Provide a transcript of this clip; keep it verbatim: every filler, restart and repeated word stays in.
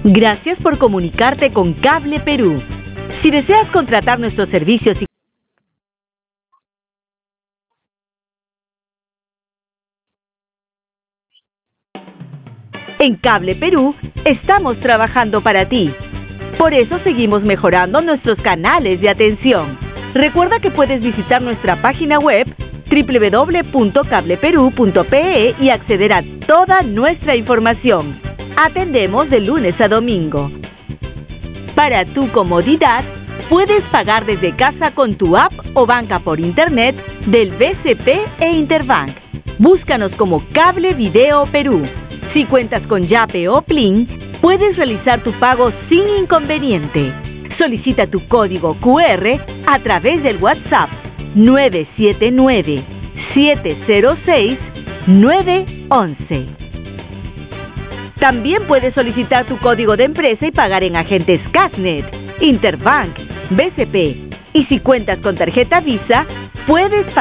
Gracias por comunicarte con Cable Perú. Si deseas contratar nuestros servicios y en Cable Perú estamos trabajando para ti. Por eso seguimos mejorando nuestros canales de atención. Recuerda que puedes visitar nuestra página web doble u doble u doble u punto cable perú punto pe e y acceder a toda nuestra información. Atendemos de lunes a domingo. Para tu comodidad, puedes pagar desde casa con tu app o banca por internet del B C P e Interbank. Búscanos como Cable Video Perú. Si cuentas con Yape o Plin, puedes realizar tu pago sin inconveniente. Solicita tu código cu erre a través del WhatsApp nueve siete nueve, siete cero seis, nueve once. También puedes solicitar tu código de empresa y pagar en agentes Casnet, Interbank, B C P. Y si cuentas con tarjeta Visa, puedes pagar